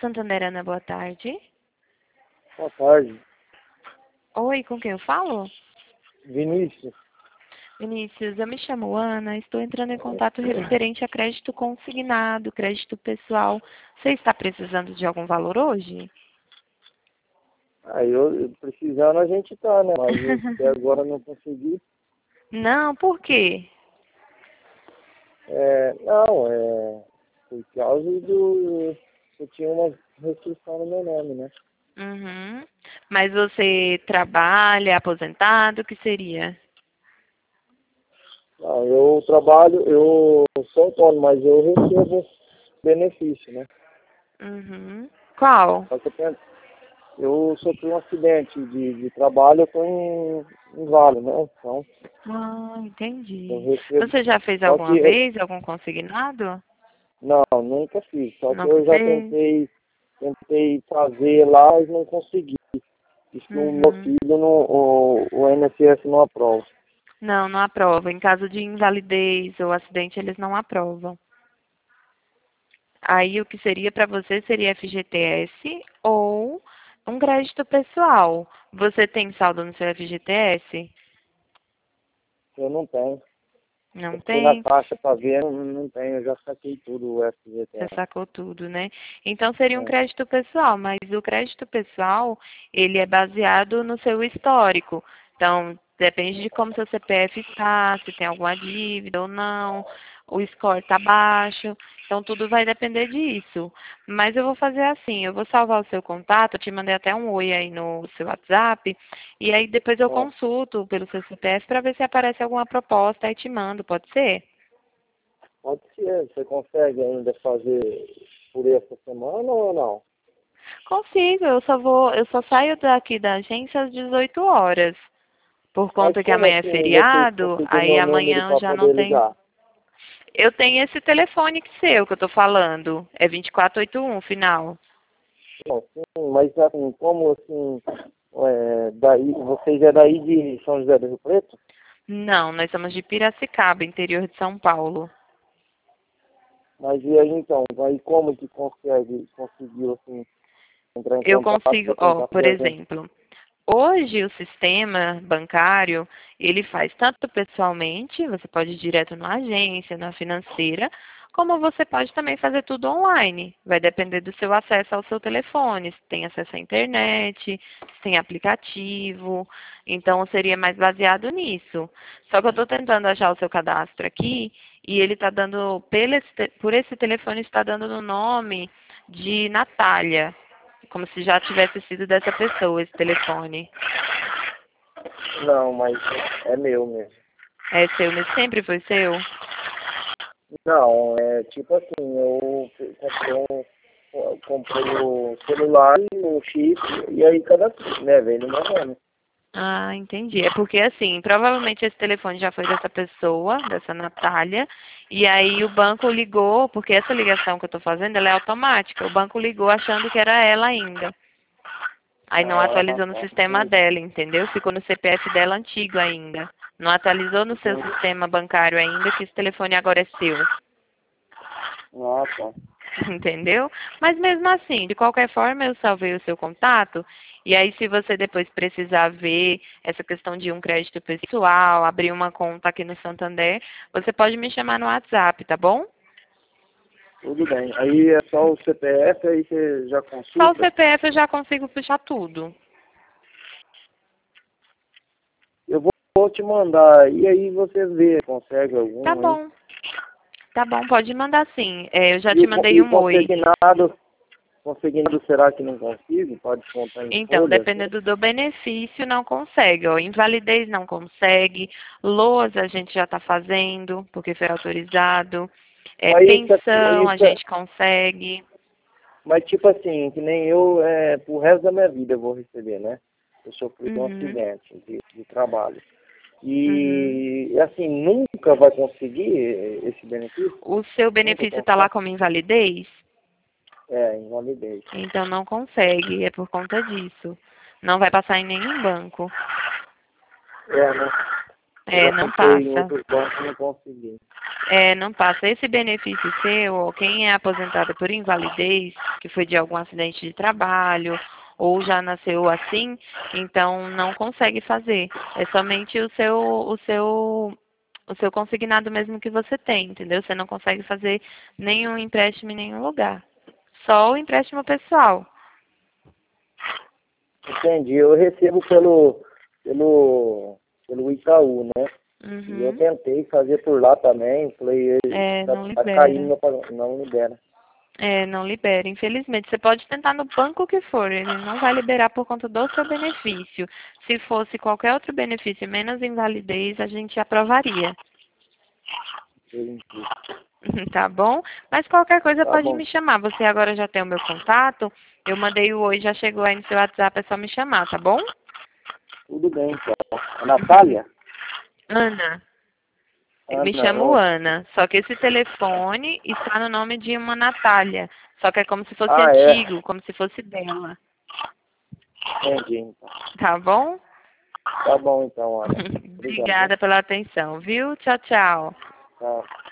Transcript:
Santander, Ana, boa tarde. Boa tarde, Oi, com quem eu falo? Vinícius. Vinícius, eu me chamo Ana, estou entrando em contato referente a crédito consignado, crédito pessoal. Você está precisando de algum valor hoje? Eu precisando a gente tá, né? Mas eu até agora não consegui. Não, por quê? Por causa do. Eu tinha uma restrição no meu nome, né? Uhum. Mas você trabalha, aposentado, o que seria? Não, eu trabalho, eu sou autônomo, mas eu recebo benefício, né? Uhum. Qual? Só que eu sofri um acidente de trabalho, eu tô em Vale, né? Então, Ah, eu entendi. recebo. Você já fez Só alguma que, vez algum consignado? não, nunca fiz. Só que Nunca eu já fez? tentei fazer lá, mas não consegui. Diz que o meu Uhum. filho, o INSS não aprova. Não, não aprova. Em caso de invalidez ou acidente, eles não aprovam. Aí o que seria para você seria FGTS ou um crédito pessoal. Você tem saldo no seu FGTS? Eu não tenho. Não Eu fui na tem? caixa para ver, não tenho. Eu já saquei tudo o Você FGTS. sacou tudo, né? Então seria um É. crédito pessoal, mas o crédito pessoal, ele é baseado no seu histórico. Então, depende de como seu CPF está, se tem alguma dívida ou não, o score está baixo. Então, tudo vai depender disso. Mas eu vou fazer assim, eu vou salvar o seu contato, eu te mandei até um oi aí no seu WhatsApp, e aí depois eu Ó, consulto pelo seu CPF para ver se aparece alguma proposta e te mando, pode ser? pode ser. Você consegue ainda fazer por essa semana ou não? Consigo, eu só saio daqui da agência às 18 horas. Por Mas conta que como amanhã é assim você feriado, conseguiu aí meu número amanhã para já não poder tem. ligar? Eu tenho esse telefone que seu que eu tô falando. É 2481, final. Não, sim, mas assim, como assim, daí, vocês é daí de São José do Rio Preto? Não, nós somos de Piracicaba, interior de São Paulo. Mas e aí então, aí como que conseguiu assim, entrar em Eu contato consigo, para ó, tentar por fazer? exemplo, hoje o sistema bancário, ele faz tanto pessoalmente, você pode ir direto na agência, na financeira, como você pode também fazer tudo online. Vai depender do seu acesso ao seu telefone, se tem acesso à internet, se tem aplicativo. Então seria mais baseado nisso. Só que eu estou tentando achar o seu cadastro aqui e ele está dando, por esse telefone, está dando no nome de Natália. Como se já tivesse sido dessa pessoa esse telefone. Não, mas é meu mesmo. É seu, mas sempre foi seu? Não, é tipo assim, comprei o celular e o chip, e aí cada, né, veio no meu nome. Ah, entendi. É porque assim, provavelmente esse telefone já foi dessa pessoa, dessa Natália, e aí o banco ligou, porque essa ligação que eu tô fazendo, ela é automática. O banco ligou achando que era ela ainda. Aí não Ah, atualizou no tá, sistema entendi, dela, entendeu? Ficou no CPF dela antigo ainda. Não atualizou no seu entendi. sistema bancário ainda, que esse telefone agora é seu. Ah, tá. Entendeu? Mas mesmo assim, de qualquer forma, eu salvei o seu contato. E aí, se você depois precisar ver essa questão de um crédito pessoal, abrir uma conta aqui no Santander, você pode me chamar no WhatsApp, tá bom? Tudo bem. Aí é só o CPF, aí você já Só o consulta. CPF eu já consigo puxar tudo. Eu vou te mandar, e aí você vê, consegue Tá algum aí. bom, tá bom, pode mandar sim. É, eu já E te o, mandei e o um oi. consignado, será que não consigo? Pode contar em Então, folha, assim? dependendo do benefício, não consegue. Ó. Invalidez não consegue. LOAS a gente já está fazendo, porque foi autorizado. É, Mas pensão a gente consegue. mas tipo assim, que nem eu, pro resto da minha vida eu vou receber, né? Eu sofri de um Uhum, acidente de trabalho. uhum. E assim, nunca vai conseguir esse benefício? O seu Nunca benefício está lá consegue? como invalidez? Invalidez. Então não consegue, é por conta disso. Não vai passar em nenhum banco. Né? É, não tentei em passa. outros bancos e não consegui. É, não passa. Esse benefício seu, ou quem é aposentado por invalidez, que foi de algum acidente de trabalho, ou já nasceu assim, então não consegue fazer. É somente o seu consignado mesmo que você tem, entendeu? Você não consegue fazer nenhum empréstimo em nenhum lugar. Só o empréstimo pessoal. Entendi. Eu recebo pelo Itaú, né? E eu Uhum. tentei fazer por lá também. Falei, É, não tá caindo, libera. não libera. É, não libera, infelizmente. Você pode tentar no banco que for, ele não vai liberar por conta do seu benefício. Se fosse qualquer outro benefício menos invalidez, a gente aprovaria. Entendi. Tá bom? Mas qualquer coisa Tá pode bom. me chamar. Você agora já tem o meu contato. Eu mandei o oi, já chegou aí no seu WhatsApp, é só me chamar, tá bom? Tudo bem, então. A Natália? Ana. Eu me Ana, chamo Ana, só que esse telefone está no nome de uma Natália. Só que é como se fosse ah, é. antigo, como se fosse dela. Entendi, então. Tá bom? Tá bom, então, Ana. Obrigado. Obrigada pela atenção, viu? Tchau, tchau. Tchau.